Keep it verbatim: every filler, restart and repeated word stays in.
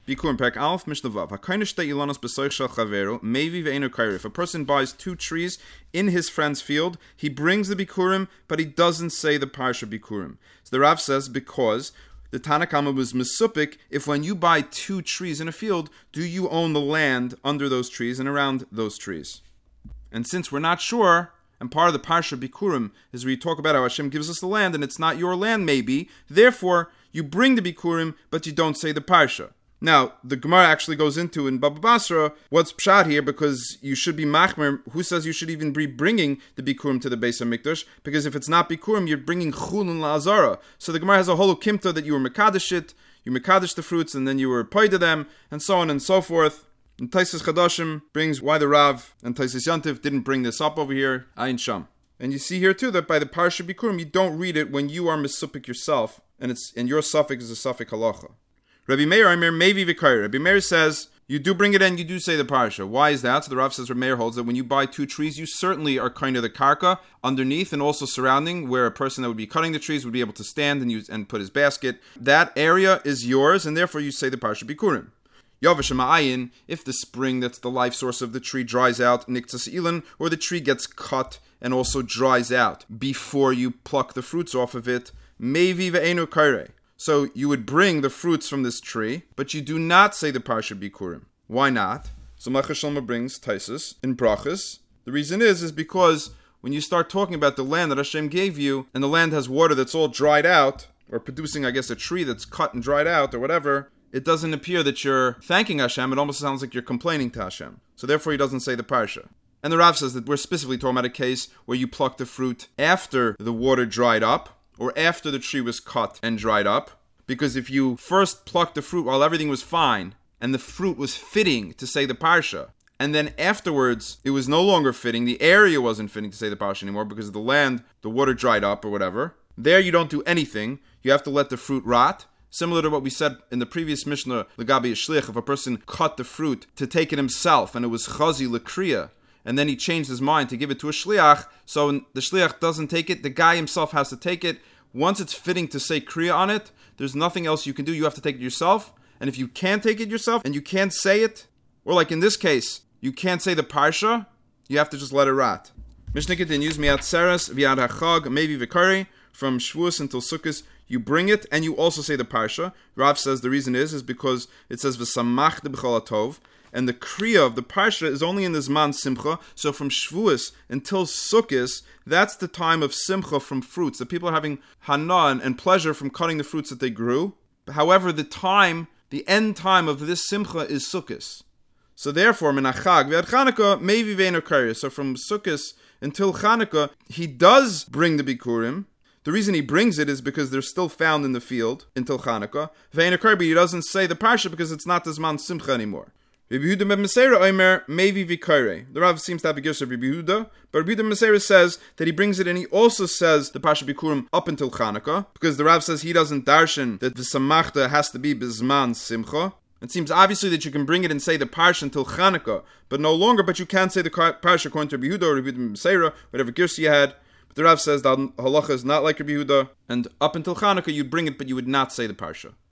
Bikurim Perek Aleph Mishnah Vav. Hakainu shtei ilanos b'soich shel chaveru mevi ve'enu kairi. If a person buys two trees in his friend's field, he brings the bikurim, but he doesn't say the parsha bikurim. So the Rav says because the Tanna Kama was mesupik. If when you buy two trees in a field, do you own the land under those trees and around those trees? And since we're not sure, and part of the parsha bikurim is where you talk about how Hashem gives us the land, and it's not your land maybe. Therefore, you bring the bikurim, but you don't say the parsha. Now, the Gemara actually goes into in Baba Basra what's pshat here, because you should be machmer. Who says you should even be bringing the bikurim to the Beis HaMikdash? Because if it's not bikurim, you're bringing chulun la'azara. So the Gemara has a whole kimta that you were mekadesh it, you mekadesh the fruits, and then you were pay to them, and so on and so forth. And Taisus Chadashim brings why the Rav and Taisus Yantiv didn't bring this up over here. Ayin Sham. And you see here too that by the parsha bikurim, you don't read it when you are mesupik yourself, and it's and your suffix is a suffix halacha. Rabbi Meir, Amir, Mevi V'Kair. Rabbi Meir says, you do bring it in, you do say the parsha. Why is that? So the Rav says, Rabbi Meir holds that when you buy two trees, you certainly are kind of the karka underneath and also surrounding, where a person that would be cutting the trees would be able to stand and use and put his basket. That area is yours, and therefore you say the parsha bikurim. Yavashamayin, if the spring that's the life source of the tree dries out, niktas ilan, or the tree gets cut and also dries out before you pluck the fruits off of it, Mevi Ve'enu Kaireh. So you would bring the fruits from this tree, but you do not say the parsha bikurim. Why not? So Malach Shalma brings Taisus in Brachas. The reason is, is because when you start talking about the land that Hashem gave you, and the land has water that's all dried out, or producing, I guess, a tree that's cut and dried out, or whatever, it doesn't appear that you're thanking Hashem. It almost sounds like you're complaining to Hashem. So therefore he doesn't say the parsha. And the Rav says that we're specifically talking about a case where you pluck the fruit after the water dried up, or after the tree was cut and dried up. Because if you first plucked the fruit while everything was fine, and the fruit was fitting to say the parsha, and then afterwards it was no longer fitting, the area wasn't fitting to say the parsha anymore because of the land, the water dried up or whatever, there you don't do anything. You have to let the fruit rot. Similar to what we said in the previous Mishnah, Legabi Shliach, if a person cut the fruit to take it himself, and it was chazi lekriya, and then he changed his mind to give it to a shliach, so when the shliach doesn't take it, the guy himself has to take it. Once it's fitting to say kriya on it, there's nothing else you can do. You have to take it yourself. And if you can't take it yourself, and you can't say it, or like in this case, you can't say the parsha, you have to just let it rot. Mishnah continues, Miat Seres, Viad HaChag, Mevi V'Kari, from Shavuos until Sukkot, you bring it, and you also say the parsha. Rav says the reason is, is because it says V'samach de b'chol hatov, and the kriya of the parsha is only in the Zman Simcha, so from Shavuos until Sukkot, that's the time of Simcha from fruits. The people are having hana and pleasure from cutting the fruits that they grew. However, the time, the end time of this Simcha is Sukkot. So therefore, Menachag v'ad Chanukah, Mevi ve'enu kaireh. So from Sukkot until Chanukah, he does bring the bikurim. The reason he brings it is because they're still found in the field until Chanukah. Ve'enu kaireh, he doesn't say the parsha because it's not the Zman Simcha anymore. Rabbi Yehuda ben Meseira Omer Mevi V'Kaireh. The Rav seems to have a gift of Rabbi Yehuda, but Rabbi Yehuda ben Meseira says that he brings it and he also says the Parsha Bikurim up until Chanukah, because the Rav says he doesn't darshan that the Samachta has to be Bizman Simcha. It seems obviously that you can bring it and say the Parsha until Chanukah, but no longer, but you can't say the Parsha according to Rabbi Yehuda or Rabbi Yehuda ben Meseira, whatever gift you had. But the Rav says that halacha is not like Rabbi Yehuda, and up until Chanukah you'd bring it, but you would not say the Parsha.